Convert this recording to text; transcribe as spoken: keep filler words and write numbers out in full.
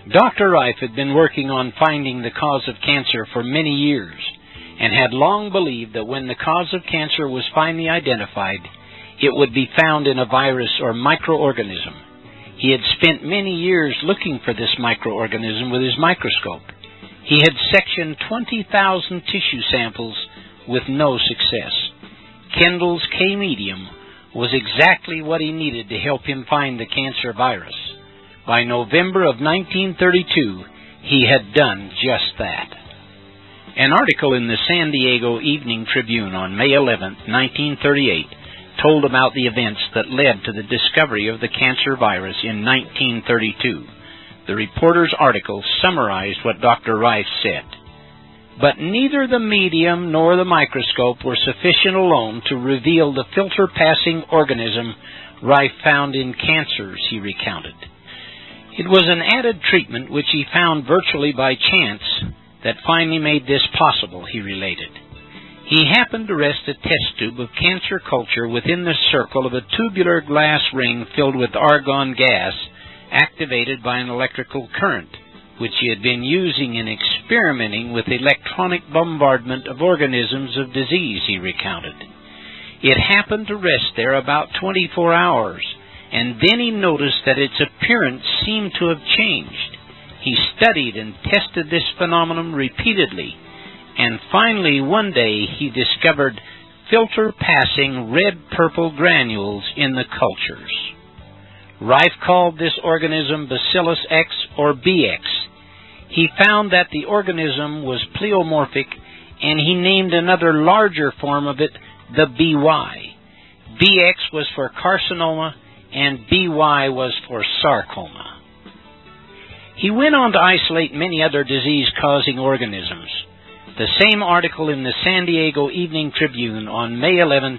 Doctor Rife had been working on finding the cause of cancer for many years and had long believed that when the cause of cancer was finally identified, it would be found in a virus or microorganism. He had spent many years looking for this microorganism with his microscope. He had sectioned twenty thousand tissue samples with no success. Kendall's K-medium was exactly what he needed to help him find the cancer virus. By November of nineteen thirty-two, he had done just that. An article in the San Diego Evening Tribune on May eleventh, nineteen thirty-eight, told about the events that led to the discovery of the cancer virus in nineteen thirty-two. The reporter's article summarized what Doctor Rife said. But neither the medium nor the microscope were sufficient alone to reveal the filter-passing organism Rife found in cancers, he recounted. It was an added treatment which he found virtually by chance that finally made this possible, he related. He happened to rest a test tube of cancer culture within the circle of a tubular glass ring filled with argon gas activated by an electrical current, which he had been using in experimenting with electronic bombardment of organisms of disease, he recounted. It happened to rest there about twenty-four hours, and then he noticed that its appearance seemed to have changed. He studied and tested this phenomenon repeatedly, and finally one day he discovered filter-passing red-purple granules in the cultures. Rife called this organism Bacillus X or B X. He found that the organism was pleomorphic, and he named another larger form of it the B Y. B X was for carcinoma, and B Y was for sarcoma. He went on to isolate many other disease-causing organisms. The same article in the San Diego Evening Tribune on May eleventh,